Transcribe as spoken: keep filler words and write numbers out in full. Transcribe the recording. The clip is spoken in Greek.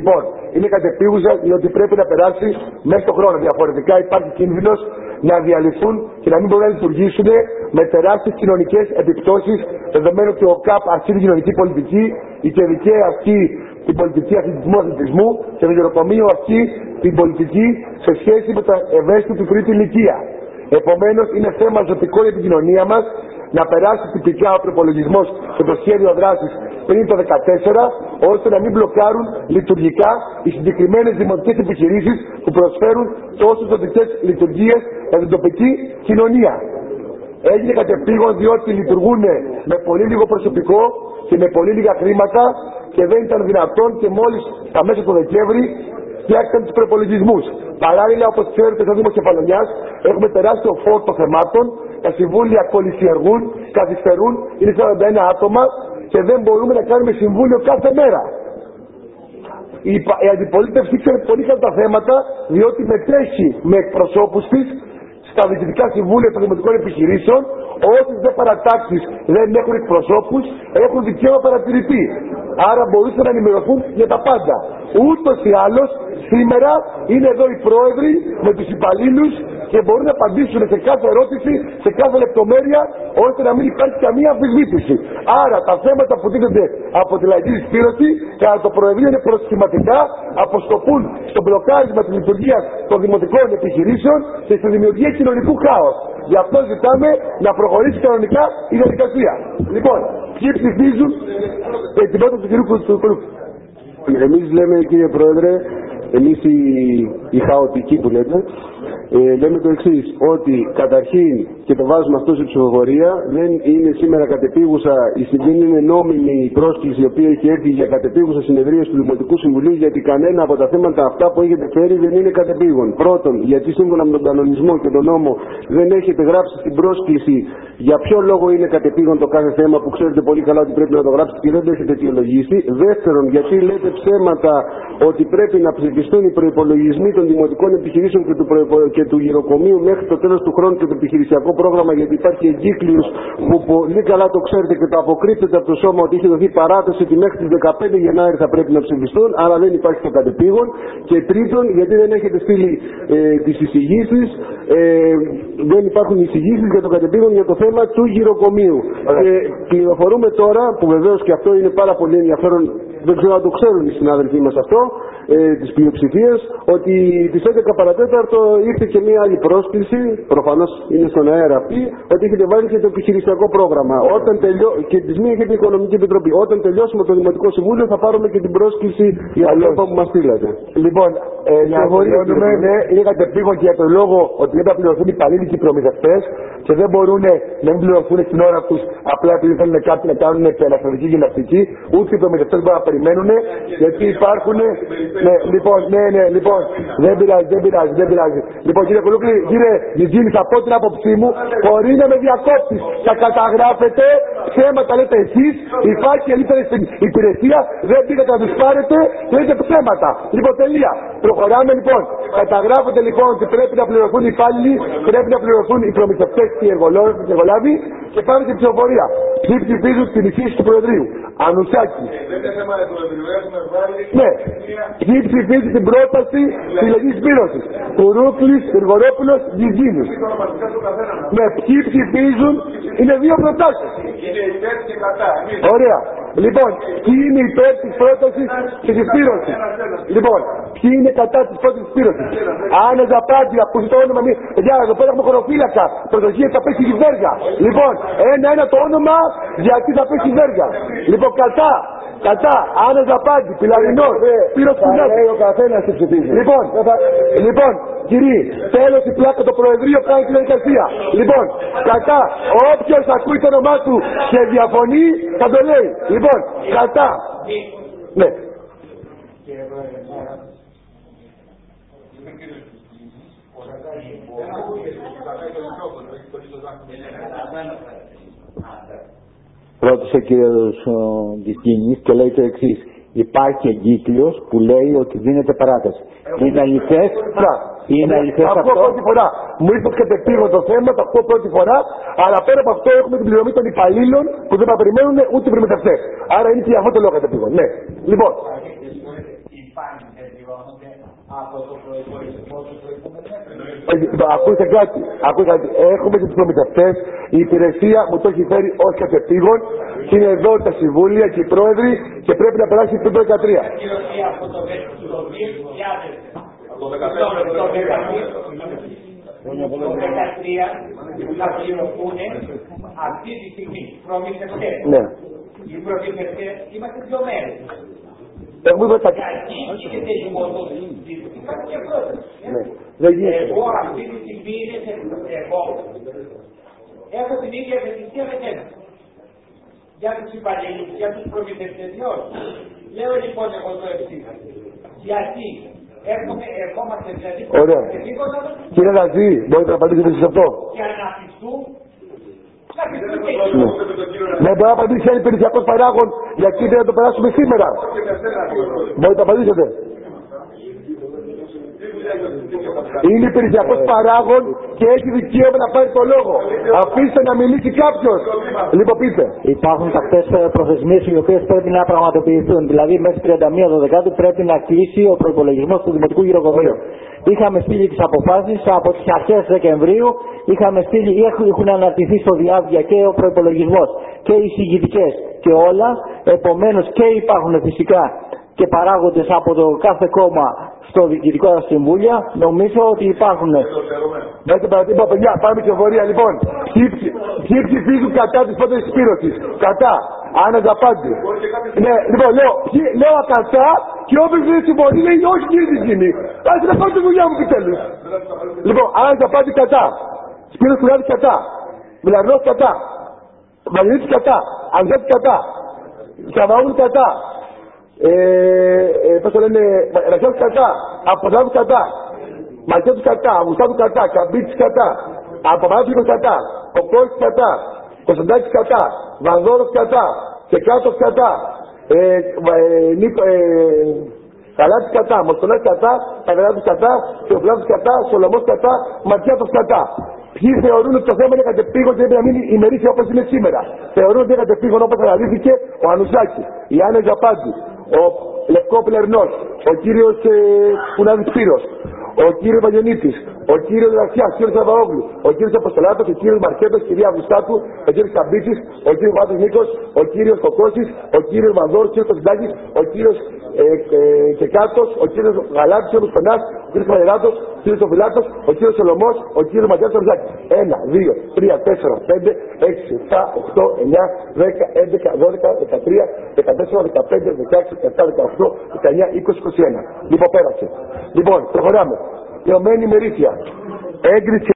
Λοιπόν, είναι κατεπίγουσα διότι πρέπει να περάσει μέσα στον χρόνο. Διαφορετικά υπάρχει κίνδυνος να διαλυθούν και να μην μπορούν να λειτουργήσουν με τεράστιες κοινωνικές επιπτώσεις, δεδομένου ότι ο ΚΑΠ ασκεί την κοινωνική πολιτική, η ΚΕΔΙΚΕ ασκεί την πολιτική αθλητισμού αθλητισμού και το γεροκομείο ασκεί την πολιτική σε σχέση με τα ευαίσθητα του τρίτη ηλικία. Επομένως, είναι θέμα ζωτικό για την κοινωνία μας να περάσει τυπικά ο προπολογισμός και το σχέδιο δράσης πριν το δύο χιλιάδες δεκατέσσερα, ώστε να μην μπλοκάρουν λειτουργικά οι συγκεκριμένες δημοτικές επιχειρήσεις που προσφέρουν τόσο ζωτικές λειτουργίες για την τοπική κοινωνία. Έγινε κατεπήγον διότι λειτουργούν με πολύ λίγο προσωπικό και με πολύ λίγα χρήματα και δεν ήταν δυνατόν και μόλις τα μέσα του Δεκέμβρη φτιάξαν τους προπολογισμούς. Παράλληλα, όπως ξέρετε, στο Δήμο Κεφαλονιάς έχουμε τεράστιο φόρτο θεμάτων. Τα συμβούλια κολυσιεργούν, καθυστερούν, είναι σαράντα ένα άτομα και δεν μπορούμε να κάνουμε συμβούλιο κάθε μέρα. Η, η αντιπολίτευση ξέρει πολύ καλά τα θέματα, διότι μετέχει με εκπροσώπους της στα διοικητικά συμβούλια των δημοτικών επιχειρήσεων. Όσες δε παρατάξεις δεν έχουν εκπροσώπους, έχουν δικαίωμα παρατηρητή. Άρα μπορούσαν να ενημερωθούν για τα πάντα. Ούτως ή άλλως, σήμερα είναι εδώ οι πρόεδροι με τους υπαλλήλους και μπορούν να απαντήσουν σε κάθε ερώτηση, σε κάθε λεπτομέρεια, ώστε να μην υπάρχει καμία αμφισβήτηση. Άρα τα θέματα που δίνονται από τη λαϊκή συσπήρωση κατά το Προεδρείο είναι προσχηματικά, αποσκοπούν στο μπλοκάρισμα της λειτουργίας των δημοτικών επιχειρήσεων και στη δημιουργία κοινωνικού χάος. Γι' αυτό ζητάμε να προχωρήσει κανονικά η διαδικασία. Λοιπόν, ποιοι ψηφίζουν ε, την πρόταση του κ. Κουτσουκολού. Εμείς λέμε, κύριε Πρόεδρε, εμείς οι, οι χαοτικοί που λέτε, ε, λέμε το εξής, ότι καταρχήν και το βάζουμε αυτό σε ψηφοφορία, δεν είναι σήμερα κατεπίγουσα, δεν είναι νόμιμη η πρόσκληση η οποία έχει έρθει για κατεπίγουσα συνεδρία του Δημοτικού Συμβουλίου, γιατί κανένα από τα θέματα αυτά που έχετε φέρει δεν είναι κατεπήγον. Πρώτον, γιατί σύμφωνα με τον κανονισμό και τον νόμο δεν έχετε γράψει στην πρόσκληση για ποιο λόγο είναι κατεπήγον το κάθε θέμα, που ξέρετε πολύ καλά ότι πρέπει να το γράψετε και δεν το έχετε αιτιολογήσει. Δεύτερον, γιατί λέτε ψέματα ότι πρέπει να ψηφιστούν οι προϋπολογισμοί των δημοτικών επιχειρήσεων και του, προϋπο... και του γυροκομείου μέχρι το τέλος του χρόνου και το επιχειρησιακό πρόγραμμα, γιατί υπάρχει εγκύκλειος που πολύ καλά το ξέρετε και το αποκρύπτεται από το σώμα ότι έχει δοθεί παράταση ότι μέχρι τις δεκαπέντε Γενάρη θα πρέπει να ψηφιστούν, αλλά δεν υπάρχει το κατεπήγον. Και τρίτον, γιατί δεν έχετε στείλει ε, τις εισηγήσεις, ε, δεν υπάρχουν εισηγήσεις για το κατεπήγον για το θέμα του γυροκομείου. Και πληροφορούμε τώρα, που βεβαίως και αυτό είναι πάρα πολύ ενδιαφέρον, δεν ξέρω αν το ξέρουν οι συνάδελφοί μας αυτό, ε, της πλειοψηφίας, ότι τις έντεκα παρατέταρτο ήρθε και μία άλλη πρόσκληση, προφανώς είναι στον αέρα αυτή, ότι έχετε βάλει και το επιχειρησιακό πρόγραμμα. Όταν τελειώ... και της μία και την Οικονομική Επιτροπή. Όταν τελειώσουμε το Δημοτικό Συμβούλιο θα πάρουμε και την πρόσκληση για το λόγο που μας στείλατε. Λοιπόν, ε, διαφορετικά ναι, είναι κατεπήγον και για τον λόγο ότι δεν θα πληρωθούν οι υπαλλήλοι και οι προμηθευτές και δεν μπορούν να μην πληρωθούν στην ώρα τους απλά επειδή θέλουν κάτι να κάνουν ελαφρυντική γυμναστική, ούτε οι προμηθευτές μπορούν να περιμένουν, γιατί υπάρχουν. Ναι, λοιπόν, ναι, ναι, λοιπόν, δεν πειράζει, δεν πειράζει, δεν πειράζει. Λοιπόν, κύριε Κολούκλη, κύριε Γιτζίνη, θα πω την άποψή μου, μπορεί να με διακόψεις. Θα καταγράφετε ψέματα, λέτε εσείς, οι φάκελοι ήταν στην υπηρεσία, δεν πήγατε να τους πάρετε, λέτε ψέματα. Λοιπόν, τελεία. Προχωράμε λοιπόν. Καταγράφετε λοιπόν ότι πρέπει να πληρωθούν οι υπάλληλοι, πρέπει να πληρωθούν οι προμηθευτές και οι εργολάβοι και πάμε στην ψηφοφορία. Ποιοι ψηφίζουν την εισήγηση του Προεδρείου? Ανουσάκη. Ναι. Ποιοι ψηφίζουν την πρόταση τη λαϊκής συσπήρωσης? Κουρούκλης, Γρηγορόπουλος, Γιτζίνης. Ναι. Ποιοι ψηφίζουν? Είναι δύο προτάσεις. Ωραία. Λοιπόν, ποιοι είναι υπέρ της πρότασης της συσπήρωσης? Λοιπόν, ποιοι είναι κατά της πρότασης της συσπήρωσης? Άννα Ζαπάντη, ακούσου το όνομα μου. Για εδώ πέρα έχουμε χωροφύλακα. Προσοχή, θα πέσει η βέργα. Λοιπόν, ένα-ένα το όνομα γιατί θα πέσει η βέργα. Λοιπόν, κατά. Κατά, Άννα Ζαπάντη, Πιλαρινός, Σπύρος Κουνάκης. Ο καθένας σε ψηφίζει. Λοιπόν, λοιπόν, κύριοι, τέλος η πλάκα, το Προεδρείο κάνει την διαδικασία. Λοιπόν, κατά, όποιος ακούει το όνομά του και διαφωνεί, θα το λέει. Λοιπόν, κατά. Ναι. Ρώτησε ο κύριος Γιτζίνης και λέει το εξής. Υπάρχει εγκύκλειος που λέει ότι δίνεται παράταση. Είναι αληθές, είναι αληθές αυτό? Ακούω πρώτη φορά. Μου ήρθε κατεπήγον το θέμα, το ακούω πρώτη φορά, αλλά πέρα από αυτό έχουμε την πληρωμή των υπαλλήλων που δεν θα περιμένουν ούτε οι προμηθευτές. Άρα είναι και για αυτό το λόγο κατεπήγον. Ναι. Λοιπόν. Οι σπάνιοι δεν πληρώνονται από το προϋπολογισμό του προηγούμενου έτους. Ακούστε κάτι, ακούστε κάτι. Έχουμε τους προμηθευτές, η υπηρεσία μου το έχει φέρει ως κατεπήγον και είναι εδώ τα συμβούλια και οι πρόεδροι και πρέπει να περάσει το δεκατρία. Από το δύο χιλιάδες. Από το δεκατρία που θα πληρωθούν αυτή τη στιγμή προμηθευτές. Ναι. Οι προμηθευτές είμαστε δύο μέρες. Έχουμε εδώ τα... Γιατί γίνεται η μονοδοτική και πρόταση. Εγώ αυτή τη στιγμή είναι σε εγώ. Έχω την ίδια ευαισθησία με εσένα. Για τους υπαλλήλους, για τους προμηθευτές, διότι. Λέω λοιπόν εγώ το εξής. Γιατί έχουμε, ερχόμαστε δηλαδή... Ωραία. Κύριε Λαζή, μπορείτε να απαντήσετε σε αυτό. Για να αφιστούν, να αφιστούν και ναι. Ναι, μπορεί να απαντήσει ένα υπηρεσιακός παράγων, γιατί δεν θα το περάσουμε σήμερα. Μπορείτε να απαντήσετε. Είναι υπηρεσιακός παράγων και έχει δικαίωμα να πάρει το λόγο. Αφήστε να μιλήσει κάποιος. Λοιπόν, πείτε. Υπάρχουν αυτές προθεσμίες οι οποίες πρέπει να πραγματοποιηθούν. Δηλαδή, μέχρι τριάντα μία Δεκάτου πρέπει να κλείσει ο προϋπολογισμός του Δημοτικού Γυροκομείου. Είχαμε στείλει τις αποφάσεις από τις αρχές Δεκεμβρίου. Είχαμε στείλει ή έχουν αναρτηθεί στο διάβια και ο προϋπολογισμός και οι συγκητικές και όλα. Επομένως, και υπάρχουν φυσικά και παράγοντες από το κάθε κόμμα στο διοικητικό συμβούλια, νομίζω ότι υπάρχουν. Με την παρατήρημα, παιδιά, πάμε ψηφοφορία λοιπόν. Ποιοι ψηφίζουν κατά της πρώτης σπήρωσης? Κατά. Άννα Ζαπάντη. Ναι, λοιπόν, λέω, λέω κατά και όποιος δεν συμφωνεί λέει όχι κύριε τη γίνει. Άς να πάω τη δουλειά μου επιτέλους. Λοιπόν, Άννα Ζαπάντη κατά. Σπύρος Κουράδης κατά. Μιλαρνός κατά. Μαγνήτης κατά. Ανδρέτης κατά. Σαβαούλου κατά. Ε, ε, πώς το λένε, Ραχέλης κατά, Αποδάβης κατά, Μαρκέτης κατά, Αγουστάδου κατά, Καμπίτης κατά, Απαπανάτρικος κατά, Κοκκόλης κατά, Κωνσταντάκης κατά, Βανδόρος κατά, Κεκάτος κατά, ε, ε, Νίκο, ε, Καλάτης κατά, Μοσκονάκης κατά, Παγράτης κατά, Θεοφυλάτης κατά, Σολομός κατά, Ματιάτος κατά. Ποιοι θεωρούν ότι το θέμα είναι κατεπήγον και πρέπει να μείνει ημερήσια όπως είναι σήμερα. Θεωρούν ότι είναι κατεπήγον όπως αναλύθηκε ο Ανουσάκης, η Άννα Ζαπάντη, ο Λευκό Πλερνός, ο κύριος ε, Κουνάδης Σπύρος, ο κύριος Βαγενίτης, ο κύριος Ρασιάς, ο κύριος Σαβαόγλου, ο κύριος Αποστολάτος, ο κύριος Μαρκέτος, η κυρία Αυγουστάτου, ο κύριος Καμπίτσης, ο κύριος Βάτος Νίκος, ο κύριος Κοκκόσης, ο κύριος Βανδόρος, ο κύριος Κωνσταντάκης, ο κύριος ε, ε, Κεκάτος, ο κύριος Γαλάτης, ο κύριος Κονάς, ο κύριος Καβαλιράτος, ο κύριος Σοφυλάτος, ο κύριος Σολομός, ο κύριος Ματιάς Ορζάκης. ένα, δύο, τρία, τέσσερα, πέντε, έξι, επτά, οκτώ, εννιά, δέκα, έντεκα, δώδεκα, δεκατρία, δεκατέσσερα, δεκαπέντε, δεκαέξι, δεκαεπτά, δεκαοκτώ, δεκαεννιά, είκοσι, είκοσι ένα. Λοιπόν, πέρασε. Λοιπόν, προχωράμε. Λεωμένη ημερήσια. Έγκριση.